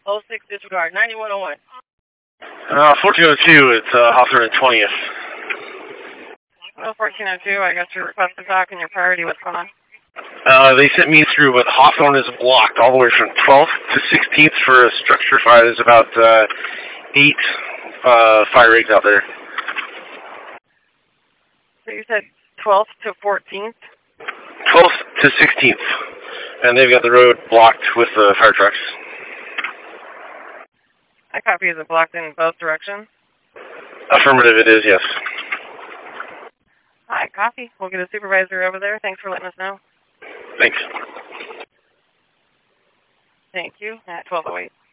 06 disregard, 9101. 1402, it's Hawthorne and 20th. 1402, I got your request to talk and your priority. What's going on? They sent me through, but Hawthorne is blocked all the way from 12th to 16th for a structure fire. There's about 8 fire rigs out there. So you said 12th to 14th? 12th to 16th. And they've got the road blocked with fire trucks. I copy. Is it blocked in both directions? Affirmative, it is, yes. Hi, copy. We'll get a supervisor over there. Thanks for letting us know. Thanks. Thank you. At 12:08.